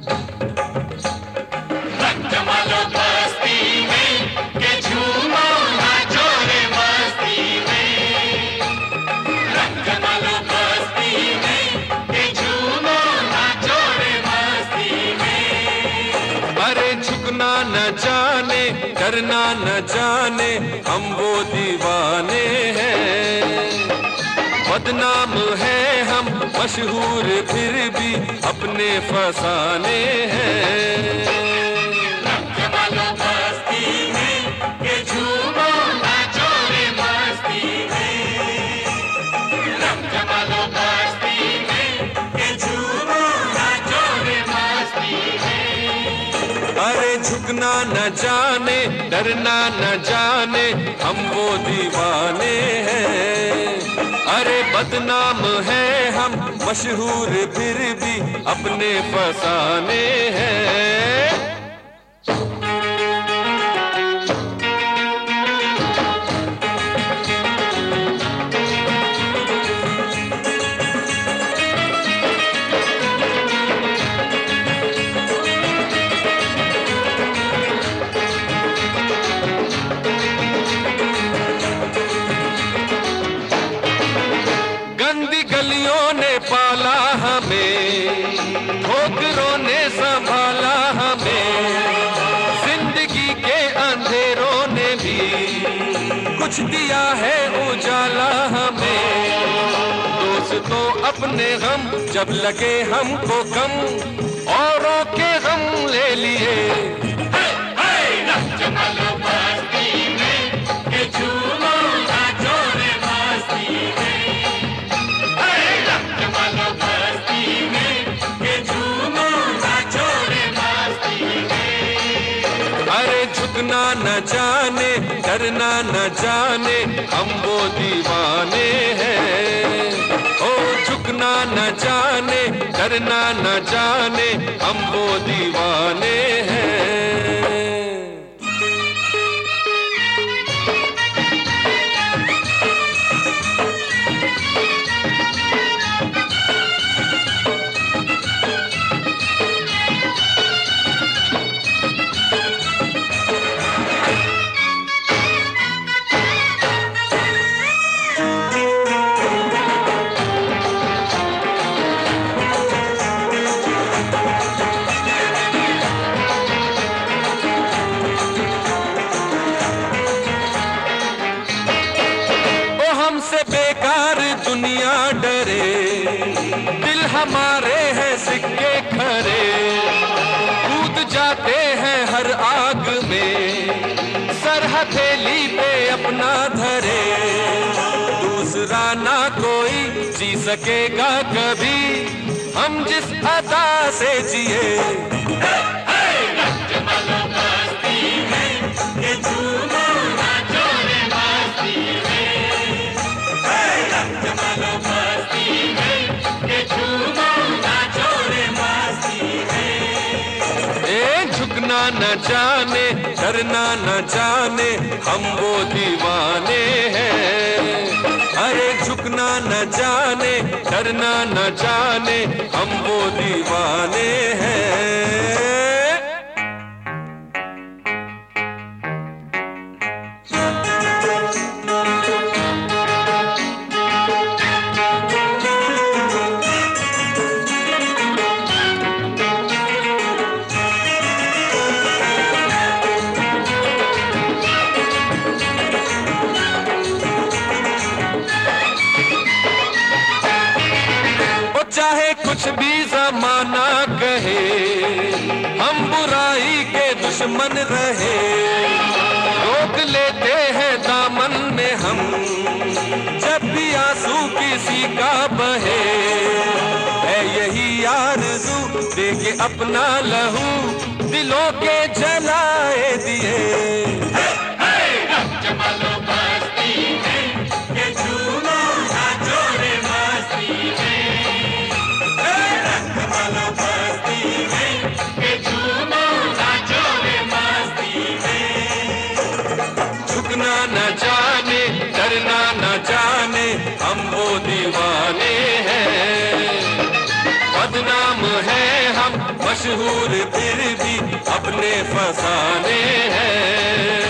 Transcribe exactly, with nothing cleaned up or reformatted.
रंग जमा लो बस्ती में के झूमो नाचो रे मस्ती में। रंग जमा लो बस्ती में के झूमो नाचो रे मस्ती में। अरे झुकना न जाने डरना न जाने हम वो दीवाने हैं। बदनाम है हम मशहूर फिर भी अपने फसाने हैं। रंग जमा लो बस्ती में के झूमो नाचो रे मस्ती में। रंग जमा लो बस्ती में के झूमो नाचो रे मस्ती में। अरे झुकना न जाने डरना न जाने हम वो दीवाने हैं। अरे बदनाम है हम मशहूर फिर भी अपने फसाने हैं। गंदी गलियों ने पाला हमें, ठोकरों ने संभाला हमें। जिंदगी के अंधेरों ने भी कुछ दिया है उजाला हमें। दोस्तों अपने गम जब लगे हमको कम, औरों के गम ले लिए। रंग जमा लो बस्ती में के झूमो नाचो रे मस्ती में। रंग जमा लो बस्ती में के झूमो नाचो रे मस्ती में। अरे झुकना न जाने डरना न जाने हम वो दीवाने हैं। ओ झुकना न जाने डरना न जाने हम वो दीवाने हैं। हमसे बेकार दुनिया डरे, दिल हमारे हैं सिक्के खरे। कूद जाते हैं हर आग में, सर हथेली पे अपना धरे। दूसरा ना कोई जी सकेगा कभी हम जिस अदा से जिए। रंग जमा लो बस्ती में के झूमो नाचो रे मस्ती में। रंग जमा लो बस्ती में के झूमो नाचो रे मस्ती में। ए झुकना न जाने डरना न जाने हम वो दीवाने हैं। अरे झुकना न जाने डरना न जाने हम वो दीवाने हैं। चाहे कुछ भी जमाना कहे, हम बुराई के दुश्मन रहे। रोक लेते हैं दामन में हम जब भी आंसू किसी का बहे। है यही आरज़ू देके अपना लहू दिलों के जलाए दिए। रंग जमा लो बस्ती में के झूमो नाचो रे मस्ती में। रंग जमा लो बस्ती में के झूमो नाचो रे मस्ती में। झुकना न जाने डरना न जाने हम वो दीवाने हैं। बदनाम है हम मशहूर फिर भी अपने फसाने हैं।